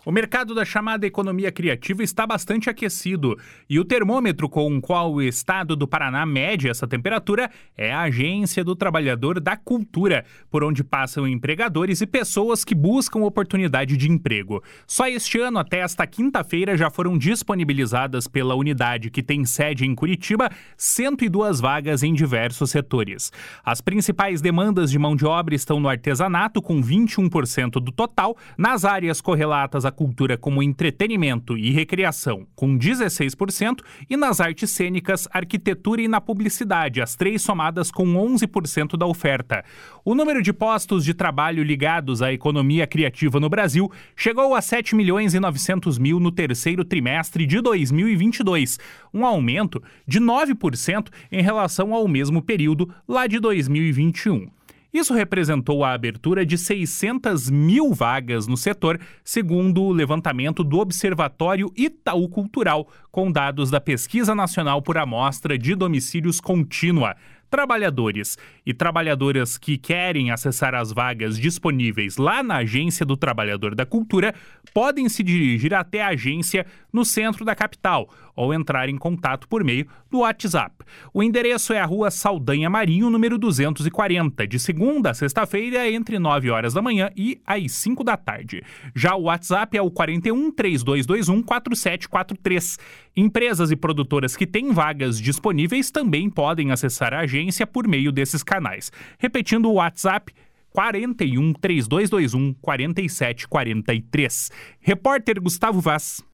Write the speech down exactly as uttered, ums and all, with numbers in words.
O mercado da chamada economia criativa está bastante aquecido e o termômetro com o qual o estado do Paraná mede essa temperatura é a Agência do Trabalhador da Cultura, por onde passam empregadores e pessoas que buscam oportunidade de emprego. Só este ano, até esta quinta-feira, já foram disponibilizadas pela unidade que tem sede em Curitiba cento e duas vagas em diversos setores. As principais demandas de mão de obra estão no artesanato, com vinte e um por cento do total, nas áreas correlatas à cultura como entretenimento e recreação, com dezesseis por cento, e nas artes cênicas, arquitetura e na publicidade, as três somadas com onze por cento da oferta. O número de postos de trabalho ligados à economia criativa no Brasil chegou a sete milhões e novecentos mil no terceiro trimestre de dois mil e vinte e dois, um aumento de nove por cento em relação ao mesmo período lá de dois mil e vinte e um. Isso representou a abertura de seiscentas mil vagas no setor, segundo o levantamento do Observatório Itaú Cultural, com dados da Pesquisa Nacional por Amostra de Domicílios Contínua. Trabalhadores e trabalhadoras que querem acessar as vagas disponíveis lá na Agência do Trabalhador da Cultura podem se dirigir até a agência no centro da capital ou entrar em contato por meio do WhatsApp. O endereço é a Rua Saldanha Marinho, número duzentos e quarenta, de segunda a sexta-feira, entre nove horas da manhã e às cinco da tarde. Já o WhatsApp é o quarenta e um, trinta e dois vinte e um, quarenta e sete quarenta e três. Empresas e produtoras que têm vagas disponíveis também podem acessar a agência por meio desses canais. Repetindo o WhatsApp, quarenta e um, trinta e dois vinte e um, quarenta e sete quarenta e três. Repórter Gustavo Vaz.